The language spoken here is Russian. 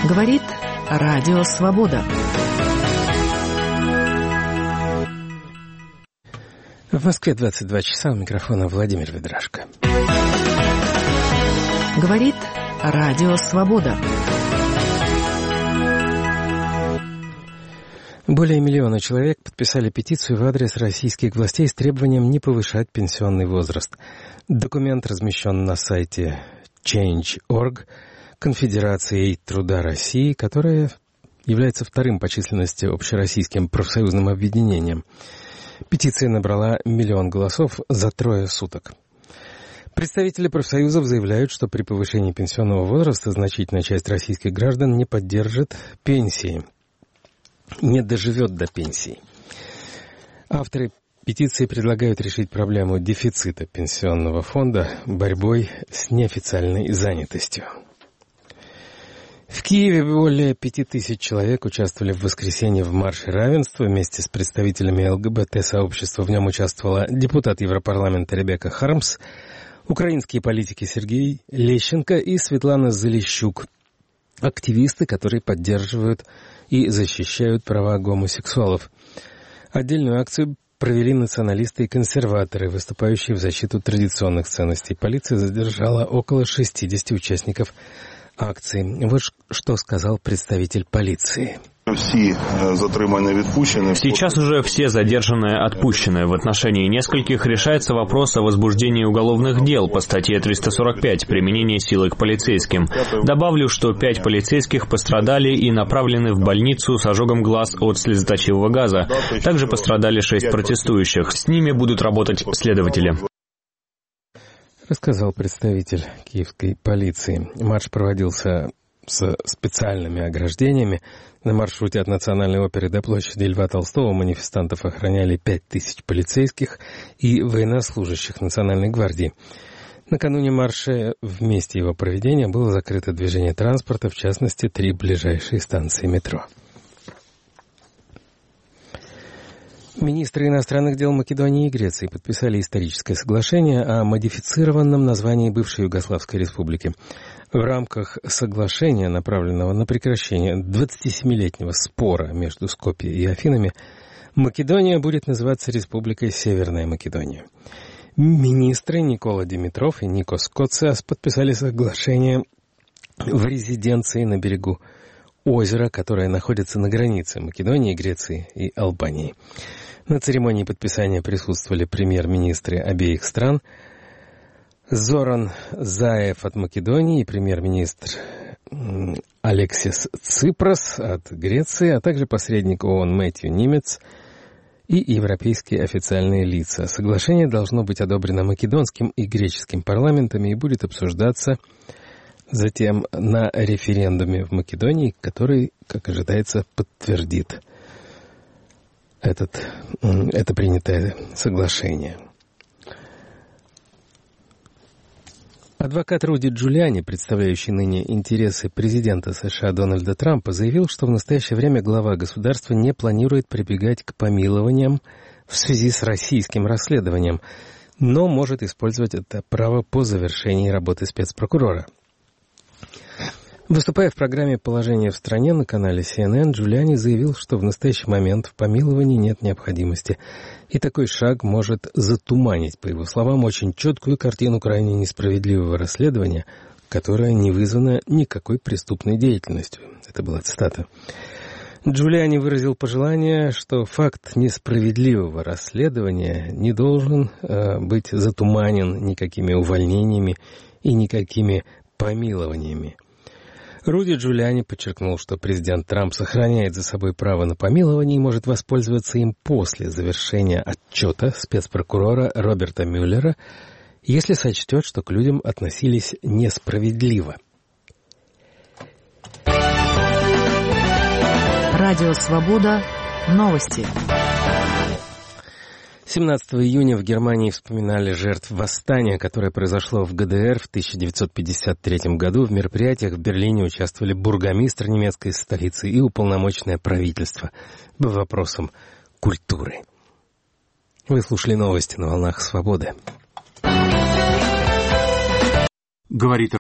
Говорит Радио Свобода. В Москве 22 часа, у микрофона Владимир Ведрашко. Говорит Радио Свобода. Более 1 миллиона человек подписали петицию в адрес российских властей с требованием не повышать пенсионный возраст. Документ размещен на сайте Change.org Конфедерации труда России, которая является вторым по численности общероссийским профсоюзным объединением. Петиция набрала 1 миллион голосов за 3 суток. Представители профсоюзов заявляют, что при повышении пенсионного возраста значительная часть российских граждан не поддержит пенсии, не доживет до пенсии. Авторы петиции предлагают решить проблему дефицита пенсионного фонда борьбой с неофициальной занятостью. В Киеве более 5000 человек участвовали в воскресенье в марше равенства. Вместе с представителями ЛГБТ-сообщества в нем участвовала депутат Европарламента Ребекка Хармс, украинские политики Сергей Лещенко и Светлана Залищук, активисты, которые поддерживают и защищают права гомосексуалов. Отдельную акцию провели националисты и консерваторы, выступающие в защиту традиционных ценностей. Полиция задержала около 60 участников акции. Вот что сказал представитель полиции. Сейчас уже все задержанные отпущены. В отношении нескольких решается вопрос о возбуждении уголовных дел по статье 345 «Применение силы к полицейским». Добавлю, что 5 полицейских пострадали и направлены в больницу с ожогом глаз от слезоточивого газа. Также пострадали 6 протестующих. С ними будут работать следователи. Рассказал представитель киевской полиции. Марш проводился с специальными ограждениями. На маршруте от Национальной оперы до площади Льва Толстого манифестантов охраняли 5000 полицейских и военнослужащих Национальной гвардии. Накануне марша в месте его проведения было закрыто движение транспорта, в частности, 3 ближайшие станции метро. Министры иностранных дел Македонии и Греции подписали историческое соглашение о модифицированном названии бывшей Югославской республики. В рамках соглашения, направленного на прекращение 27-летнего спора между Скопье и Афинами, Македония будет называться Республикой Северная Македония. Министры Никола Димитров и Никос Коцеас подписали соглашение в резиденции на берегу озера, которое находится на границе Македонии, Греции и Албании. На церемонии подписания присутствовали премьер-министры обеих стран, Зоран Заев от Македонии и премьер-министр Алексис Ципрас от Греции, а также посредник ООН Мэтью Нимец и европейские официальные лица. Соглашение должно быть одобрено македонским и греческим парламентами и будет обсуждаться затем на референдуме в Македонии, который, как ожидается, подтвердит это принятое соглашение. Адвокат Руди Джулиани, представляющий ныне интересы президента США Дональда Трампа, заявил, что в настоящее время глава государства не планирует прибегать к помилованиям в связи с российским расследованием, но может использовать это право по завершении работы спецпрокурора. Выступая в программе «Положение в стране» на канале CNN, Джулиани заявил, что в настоящий момент в помиловании нет необходимости, и такой шаг может затуманить, по его словам, очень четкую картину крайне несправедливого расследования, которое не вызвано никакой преступной деятельностью. Это была цитата. Джулиани выразил пожелание, что факт несправедливого расследования не должен быть затуманен никакими увольнениями и никакими помилованиями. Руди Джулиани подчеркнул, что президент Трамп сохраняет за собой право на помилование и может воспользоваться им после завершения отчета спецпрокурора Роберта Мюллера, если сочтет, что к людям относились несправедливо. Радио Свобода. Новости. 17 июня в Германии вспоминали жертв восстания, которое произошло в ГДР в 1953 году. В мероприятиях в Берлине участвовали бургомистр немецкой столицы и уполномоченное правительство по вопросам культуры. Вы слушали новости на волнах Свободы. Говорит